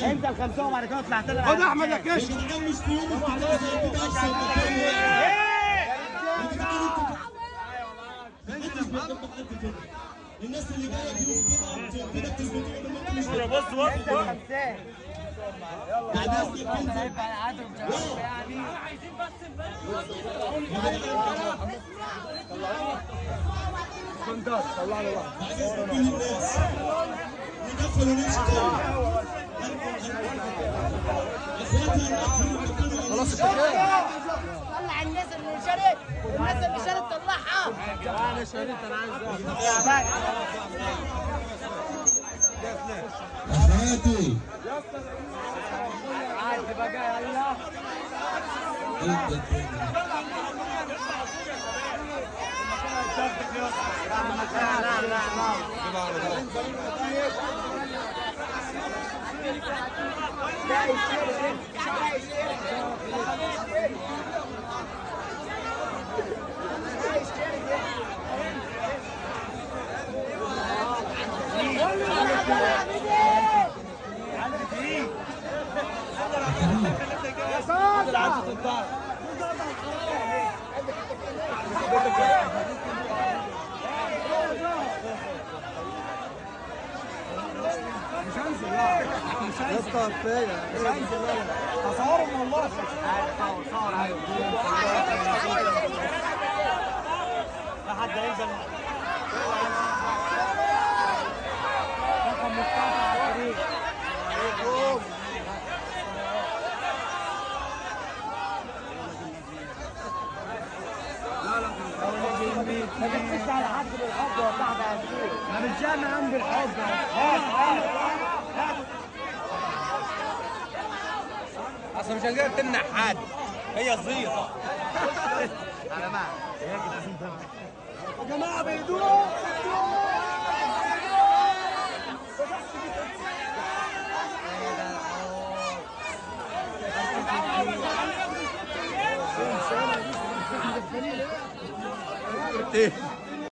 انزل خمسه وبعد كده طلعت لنا. خد احمد يا كشك. الناس اللي جايه دي كده بتثبت بص بص عايزين بس كنتاس طلع له واحد. كل الناس ندخل ونمشي تاني. خلاص الحكايه. طلع الناس اللي شرت والناس اللي شرت طلعها. انا شريت انا عايز اخواتي عايز بقى يلا مش هنزل لا يا اسطى كفايه مش هنزل لا هصورهم والله صور ايوه لا حد هينزل رقم مصطفى على الطريق ما تمشيش على حد بالحب يا صاحبي يا زميلي انا مش جاي من عند الحب اصل مش هنقدر تمنع حد هي زيطه يا جماعه بيدوق ايه